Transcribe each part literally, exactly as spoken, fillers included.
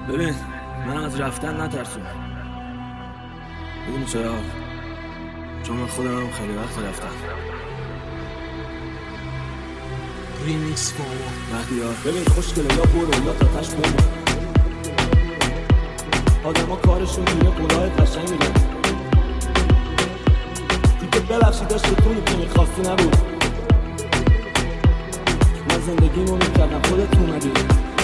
ببین من از رفتن نترسون. ببین چرا؟ چون من خودم هم خیلی وقت رفتم. ریمیکس فورم مهدیار ببین خوشگله یا برو یا تاتش بمون. آدم ها کارشون میره قلای قشنگ میگن. دیگه ببخشی داشت تونی که میخواستی نبود. من زندگیمو میکردم خودت اومدی.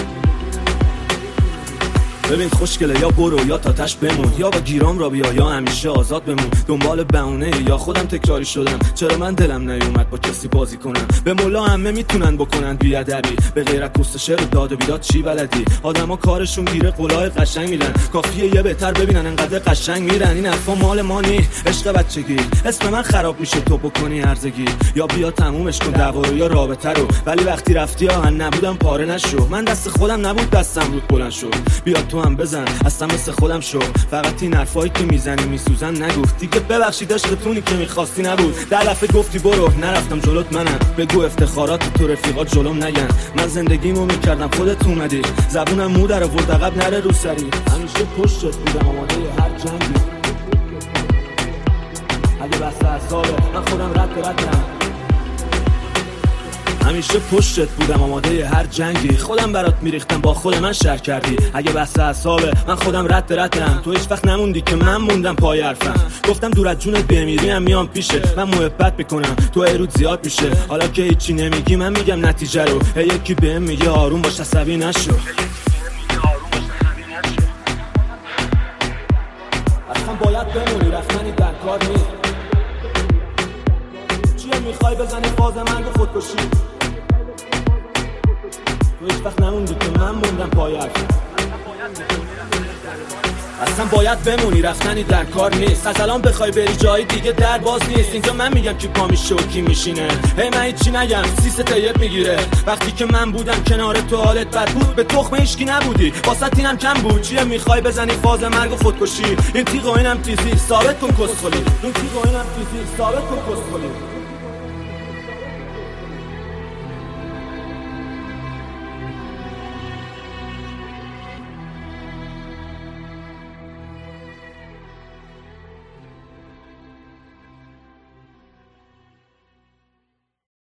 ببین خوشگله یا برو یا تاتش بمون، یا با گیرام را بیا یا همیشه آزاد بمون. دنبال بهونه یا خودم تکراری شدم، چرا من دلم نیومد با کسی بازی کنم. به مولا همه میتونن بکنن بیادبی، به غیر از پست شعر و داد و بیداد چی بلدی؟ آدما کارشون گیره قلای قشنگ میدن، کافیه یه بهتر ببینن انقدر قشنگ میرن. این حرفا مال ما نی، عشق بچگی. اسم من خراب میشه تو بکنی هرزگی، یا بیا تمومش کن دعوا رو یا رابطه رو. ولی وقتی رفتی آهن نبودم پاره نشو. من دست خودم نبود دستم رود بلند شد. بیا تو هم بزن اصلا مثل خودم شو. فقط این حرفایی که میزنی میسوزن نگو. دیگه ببخشید عشقتونی که میخواستی نبود. در دفعه گفتی برو نرفتم جلوت منم. بگو افتخارات تو رفیقات جلوم نگن. من زندگیمو میکردم خودت اومدی. زبونم مو در آورد عقب نره رو سری. همیشه پشتت بودم آماده هر جنگی. اگه بسته اعصابه من خودم رد ردم. همیشه پشتت بودم آماده هر جنگی. خودم برات میریختم با خود من شر کردی. اگه بسته اعصابه من خودم رد ردم. تو هیچ وقت نموندی که من موندم پای حرفم. گفتم دور از جونت بمیری هم میام پیشه. من محبت میکنم تو ایرود زیاد میشه. حالا که هیچی نمیگی من میگم نتیجه رو. هی یکی بهم میگه آروم باش عصبی نشو. اصلا باید بمونی رفتنی در کار نیست. چیه میخوای بزنی فاز مرگ و خودکشی؟ تو هیچ وقت نموندی که من موندم پای حرفم. اصلا باید بمونی رفتنی در کار نیست. از الان بخوای بری جایی دیگه در باز نیست. اینجا من میگم کی پا میشه و کی میشینه. هی من هیچی نگم سیست طیب میگیره. وقتی که من بودم کنار تو حالت بد بود. به تخم هیچکی نبودی واسه اینم کم بود. چیه میخوای بزنی فاز مرگ و خودکشی؟ این تیغ و اینم تیزی ثابت کن کسخلی. این تیغ و اینم تیزی ثابت کن کسخلی.